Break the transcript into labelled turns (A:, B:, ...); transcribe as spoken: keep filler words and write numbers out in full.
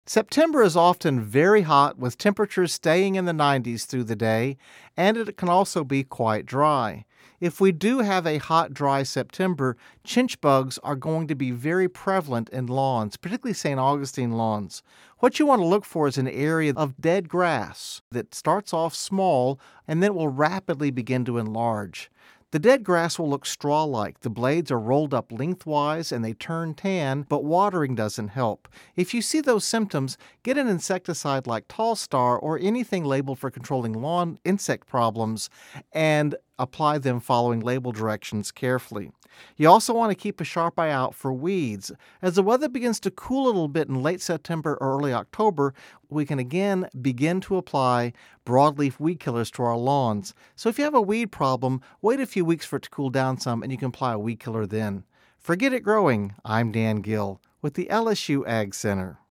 A: September is often very hot with temperatures staying in the nineties through the day, and it can also be quite dry. If we do have a hot, dry September, chinch bugs are going to be very prevalent in lawns, particularly Saint Augustine lawns. What you want to look for is an area of dead grass that starts off small and then will rapidly begin to enlarge. The dead grass will look straw-like. The blades are rolled up lengthwise and they turn tan, but watering doesn't help. If you see those symptoms, get an insecticide like Tallstar or anything labeled for controlling lawn insect problems and apply them following label directions carefully. You also want to keep a sharp eye out for weeds. As the weather begins to cool a little bit in late September or early October, we can again begin to apply broadleaf weed killers to our lawns. So if you have a weed problem, wait a few weeks for it to cool down some and you can apply a weed killer then. For Get It Growing, I'm Dan Gill with the L S U Ag Center.